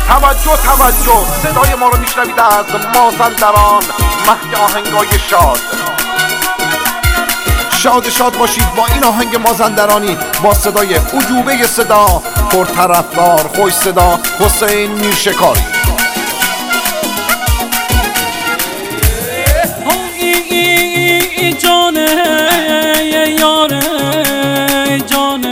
توجه صدای ما رو میشنوید از مازندران، مهد آهنگای شاد باشید با این آهنگ مازندرانی با صدای عجوبه صدا، پرطرفدار، خوش صدا، حسین میرشکاری. جانه یاره جانه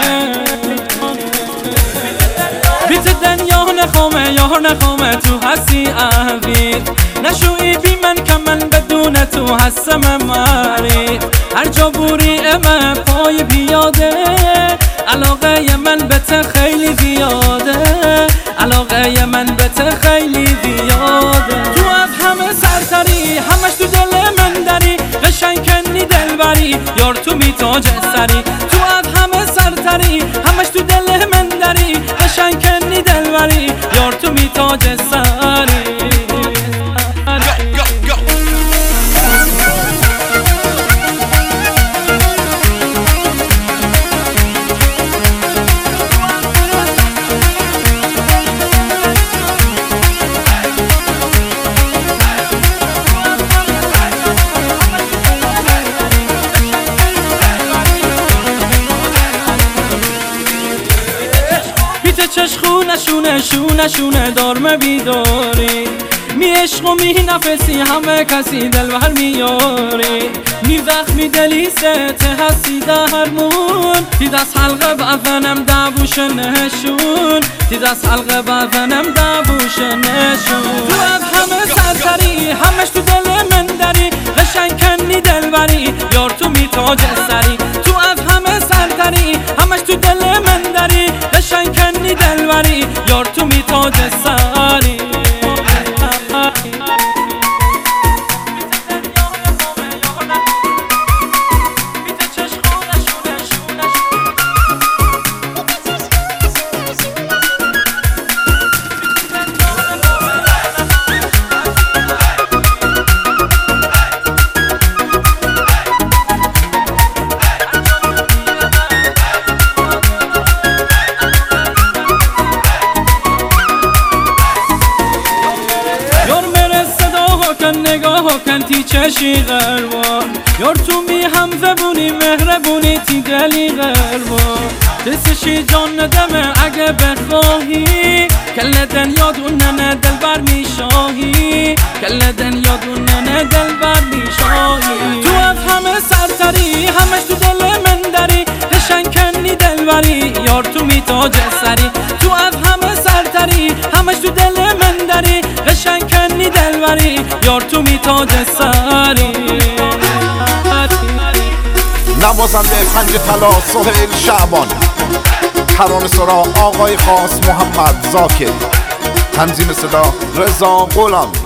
بیت دنیا نخومه تو هستی اوید نشوی بی من که من بدون تو هستم مری هر جا بوری امه پای پیاده علاقه من به ته خیلی زیاده علاقه من به ته خیلی زیاده تو از همه سرتری همش تو دل من داری قشنگ کنی دل بری یار تو میتاج سری تو از همه سرتری همش تو دل من داری قشنگ کنی دل بری یار تو میتاج سری چشخونه شونه دارم بیداری می عشق و می نفسی همه کسی دل بر میاری می زخمی دلی ست هستی درمون تید از حلقه بزنم دبوش نشون تید از حلقه بزنم دبوش نشون تو از همه سرتری همش تو دل من داری قشنگ کنی دل بری یار تو میتاج سری تو از همه سرتری همش تو دل من داری قشنگ کنی دل بری یار تو میتاج سری نگاه کن تی چشی غربان یار تو می هم زبونی مهربونی تی دلی غربان دستشی جان ندمه اگه بخواهی کل دنیا دوننه دل بر می شاهی کل دنیا دوننه دل بر می شاهی تو از همه سرتری همش تو دل من داری قشنگ کنی دل بری یار تو می تاج سری تو از همه سرتری همش تو دل من داری قشنگ کنی دل بری یار تو میتاج سری نوازنده پنج طلا سهیل شعبان، ترانه سرا آقای خاص محمد زاکر، تنظیم صدا رضا غلام.